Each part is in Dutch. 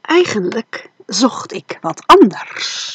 Eigenlijk zocht ik wat anders.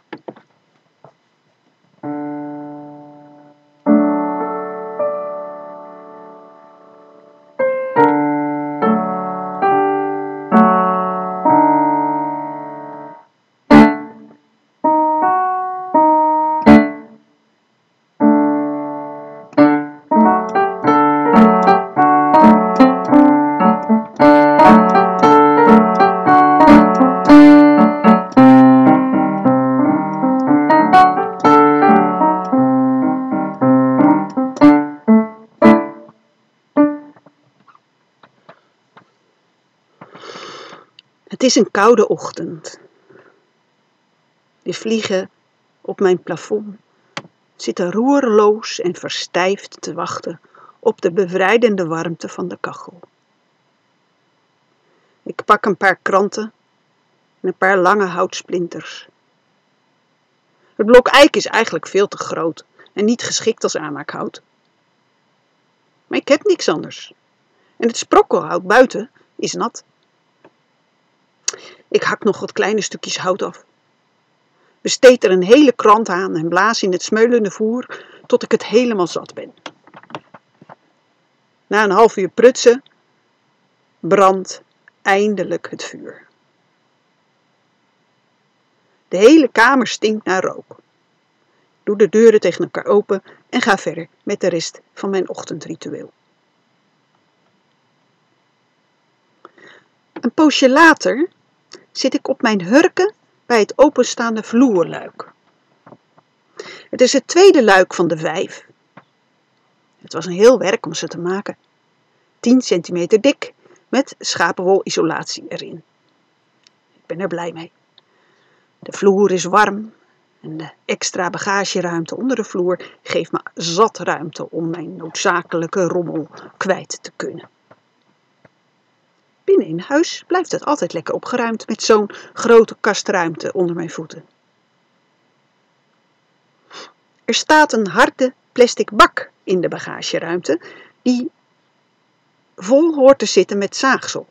Het is een koude ochtend. De vliegen op mijn plafond zitten roerloos en verstijfd te wachten op de bevrijdende warmte van de kachel. Ik pak een paar kranten en een paar lange houtsplinters. Het blok eik is eigenlijk veel te groot en niet geschikt als aanmaakhout. Maar ik heb niks anders. En het sprokkelhout buiten is nat. Ik hak nog wat kleine stukjes hout af. Besteed er een hele krant aan en blaas in het smeulende voer tot ik het helemaal zat ben. Na een half uur prutsen brandt eindelijk het vuur. De hele kamer stinkt naar rook. Doe de deuren tegen elkaar open en ga verder met de rest van mijn ochtendritueel. Een poosje later zit ik op mijn hurken bij het openstaande vloerluik. Het is het tweede luik van de 5. Het was een heel werk om ze te maken. 10 centimeter dik met schapenwol-isolatie erin. Ik ben er blij mee. De vloer is warm en de extra bagageruimte onder de vloer geeft me zat ruimte om mijn noodzakelijke rommel kwijt te kunnen. Binnen in huis blijft het altijd lekker opgeruimd met zo'n grote kastruimte onder mijn voeten. Er staat een harde plastic bak in de bagageruimte die vol hoort te zitten met zaagsel.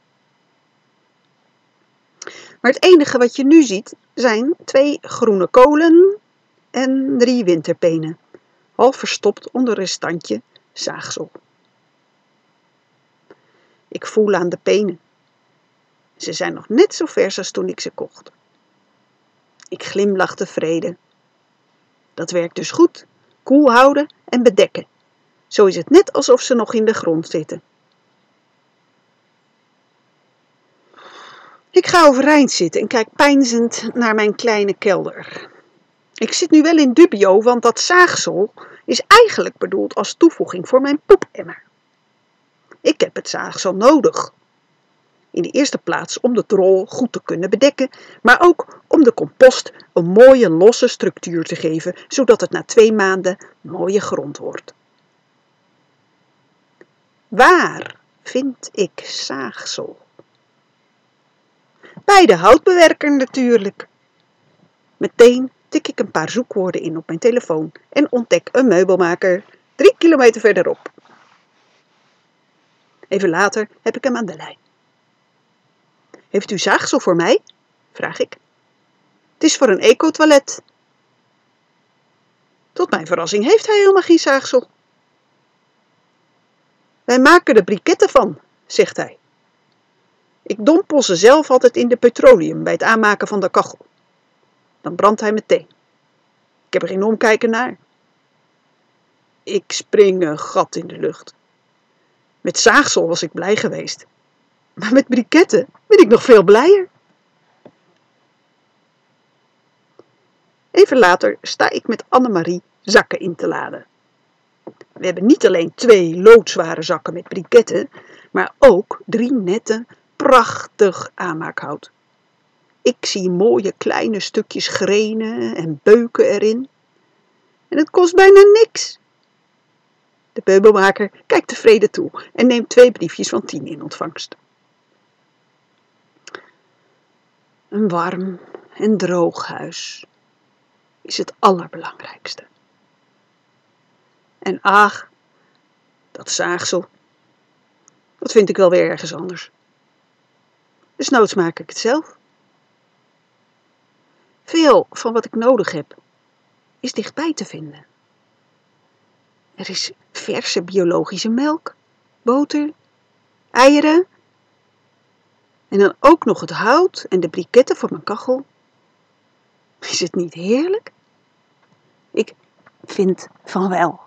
Maar het enige wat je nu ziet zijn 2 groene kolen en 3 winterpenen, half verstopt onder een restantje zaagsel. Ik voel aan de penen. Ze zijn nog net zo vers als toen ik ze kocht. Ik glimlach tevreden. Dat werkt dus goed. Koel houden en bedekken. Zo is het net alsof ze nog in de grond zitten. Ik ga overeind zitten en kijk peinzend naar mijn kleine kelder. Ik zit nu wel in dubio, want dat zaagsel is eigenlijk bedoeld als toevoeging voor mijn poepemmer. Ik heb het zaagsel nodig. In de eerste plaats om de drol goed te kunnen bedekken, maar ook om de compost een mooie losse structuur te geven, zodat het na 2 maanden mooie grond wordt. Waar vind ik zaagsel? Bij de houtbewerker natuurlijk. Meteen tik ik een paar zoekwoorden in op mijn telefoon en ontdek een meubelmaker 3 kilometer verderop. Even later heb ik hem aan de lijn. Heeft u zaagsel voor mij? Vraag ik. Het is voor een eco-toilet. Tot mijn verrassing heeft hij helemaal geen zaagsel. Wij maken er briketten van, zegt hij. Ik dompel ze zelf altijd in de petroleum bij het aanmaken van de kachel. Dan brandt hij meteen. Ik heb er geen omkijken naar. Ik spring een gat in de lucht. Met zaagsel was ik blij geweest. Maar met briketten ben ik nog veel blijer. Even later sta ik met Annemarie zakken in te laden. We hebben niet alleen 2 loodzware zakken met briketten, maar ook 3 nette, prachtig aanmaakhout. Ik zie mooie kleine stukjes grenen en beuken erin. En het kost bijna niks. De meubelmaker kijkt tevreden toe en neemt 2 briefjes van 10 in ontvangst. Een warm en droog huis is het allerbelangrijkste. En ach, dat zaagsel, dat vind ik wel weer ergens anders. Desnoods maak ik het zelf. Veel van wat ik nodig heb is dichtbij te vinden. Er is verse biologische melk, boter, eieren en dan ook nog het hout en de briketten voor mijn kachel. Is het niet heerlijk? Ik vind van wel.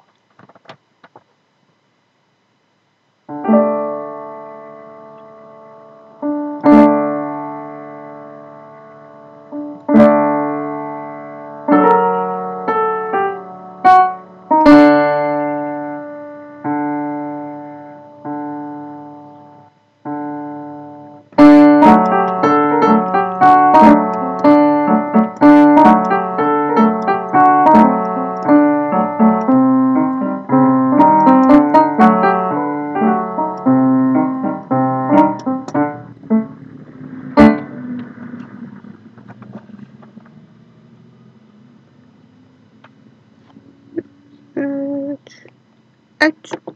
Uit.